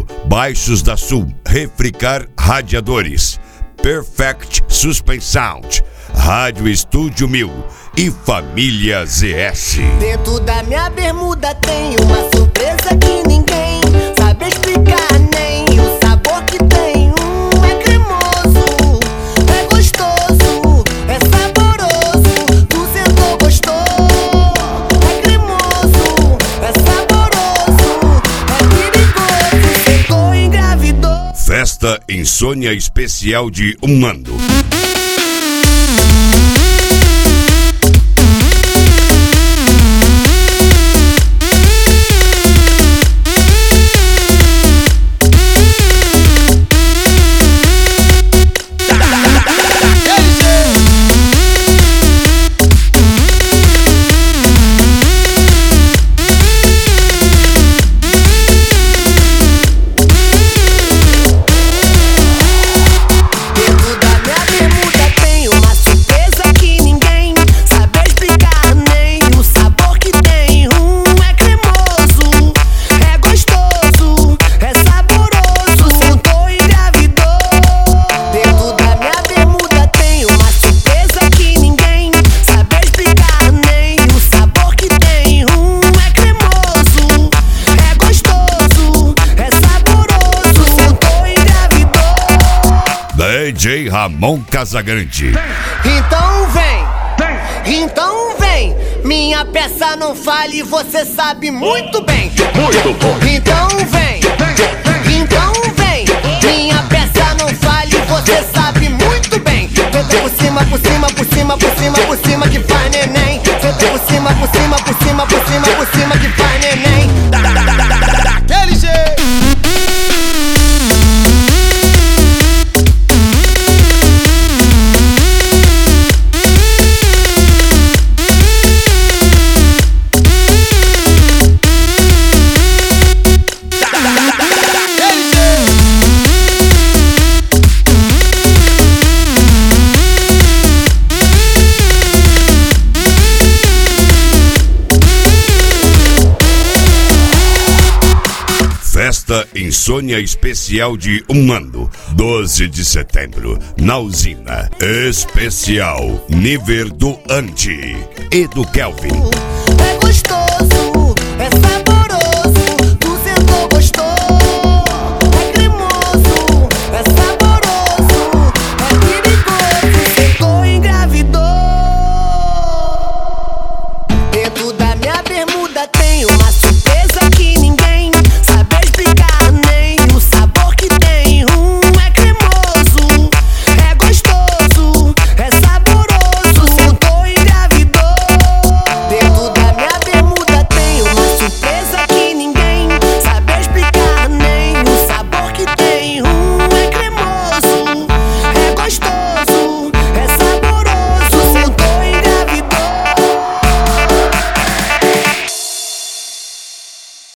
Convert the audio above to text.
Centro, Baixos da Sul, Refricar Radiadores, Perfect Suspensão, Rádio Estúdio 1000 e Família ZS. Dentro da minha bermuda tem uma surpresa que ninguém sabe explicar, nem o sabor que tem. É cremoso, é gostoso, é saboroso. Tu sentou, gostou? É cremoso, é saboroso, é perigoso. Sentou, engravidou. Festa Insônia Especial de um ano. DJ Ramon Casagrande. Então vem, minha peça não fale e você sabe muito bem. Muito bom. Então vem, minha peça não fale e você sabe muito bem. Senta por cima, por cima, por cima, por cima, por cima que faz neném. Senta por cima, por cima, por cima, por cima, por cima que faz neném. Daquele jeito. Festa Insônia Especial de um ano, 12 de setembro, na usina. Especial Niver do Anti e do Kelvin. É gostoso.